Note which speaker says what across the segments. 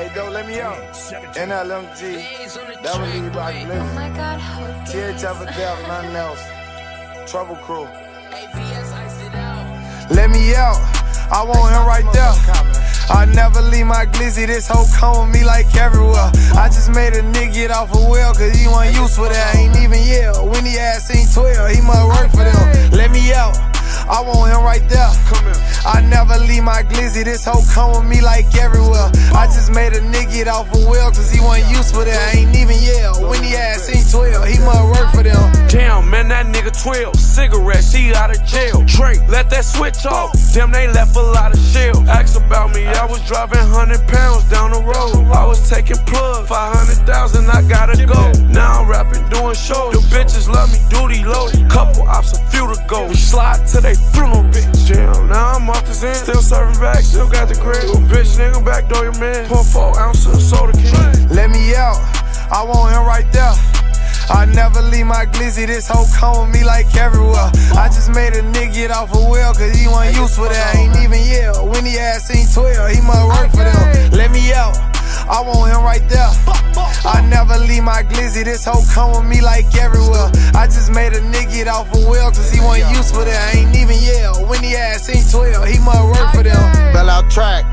Speaker 1: Hey, don't let me out. NLMG, that was Lee Rock Blizzard.
Speaker 2: Oh my God,
Speaker 1: THF of Death, nothing else. Trouble Crew. Let me out. I want him right there. I never leave my glizzy, this hoe come with me like everywhere. I just made a nigga get off a wheel, cause he wasn't used for that. Ain't even yell. When he ass seen 12, he must work for them. Let me out. I want him right there. I never leave my glizzy, this hoe come with me like everywhere. I just made a nigga get off a wheel, cause he wasn't used for that. Ain't even yell. When he ass seen 12, he must work for them.
Speaker 3: Damn, man, that nigga 12. Cigarettes, he out of jail. Drake, let that switch off. Damn, they left a lot of shell. Ask about me, I was driving 100 pounds down the road. I was taking plug, 500,000, I gotta go. Now I'm rapping, doing shows. Them bitches love me, duty loaded. Couple ops, a few to go. We slide till they funeral, bitch. Damn, now I'm off this end. Still serving back, still got the grip. Bitch, nigga, backdoor your man. Pour 4 ounces of soda can.
Speaker 1: Let me out, I want him right there. I never leave my glizzy, this hoe come with me like everywhere. I just made a nigga get off a wheel, cause he wasn't used for that. Ain't even yell. When he ass seen 12, he must work for them. Let me out, I want him right there. I never leave my glizzy, this hoe come with me like everywhere. I just made a nigga get off a wheel, cause he wasn't used for that. Ain't even yell. When he ass seen 12, he must work for them.
Speaker 4: Bell out track.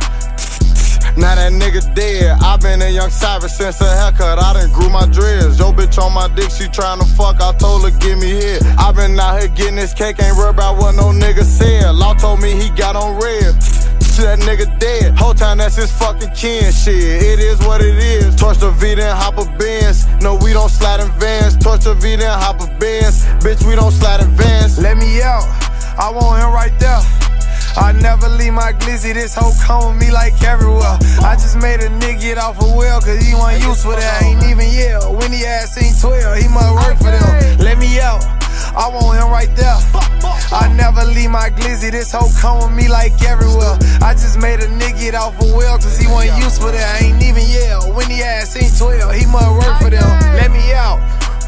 Speaker 4: Now that nigga dead. I been a young savage since a haircut. I done grew my dreads. Yo bitch on my dick, she tryna fuck. I told her give me here. I been out here getting this cake, ain't worried about what no nigga said. Law told me he got on red. That nigga dead. Whole time that's his fucking kin. Shit, it is what it is. Torch the V then hop a Benz. No, we don't slide in vans. Torch the V then hop a Benz. Bitch, we don't slide in vans.
Speaker 1: Let me out, I want him right there. I never leave my glizzy, this hoe come with me like everywhere. I just made a nigga get off a wheel, cause he wasn't used for that. Ain't even yell. When he ass seen 12, he must work for them. Let me out, I want him right there. I never leave my glizzy, this hoe come with me like everywhere. I just made a nigga get off a wheel, cause he wasn't used for that. Ain't even yell. When he ass seen 12, he must work for them. Let me out.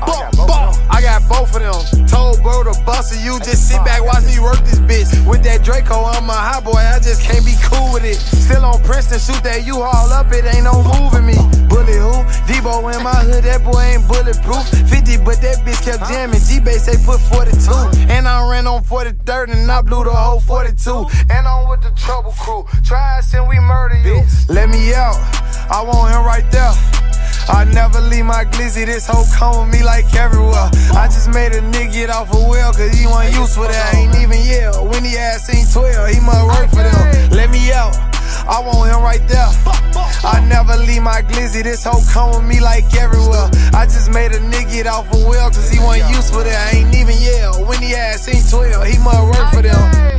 Speaker 1: I got both of them. Told bro to bust it, you just sit back, watch me work this bitch. With that Draco, I'm a hot boy, I just can't be cool with it. Still on Princeton, shoot that U-Haul up, it ain't no moving me. Bullet who? Debo in my hood, that boy ain't bulletproof. 50, but that bitch kept jamming. G-Base say put 42. And I ran on 43rd and I blew the whole 42. And I'm with the Trouble Crew. Try us and we murder you. Let me out, I want him right there. I never leave my glizzy, this hoe come with me like everywhere. I just made a nigga get off a wheel, cause he wasn't used for that. Ain't even yell. When he ass seen 12, he must work for them. Let me out, I want him right there. I never leave my glizzy, this hoe come with me like everywhere. I just made a nigga get off a wheel, cause he wasn't used for that. Ain't even yell. When he ass seen 12, he must work for them.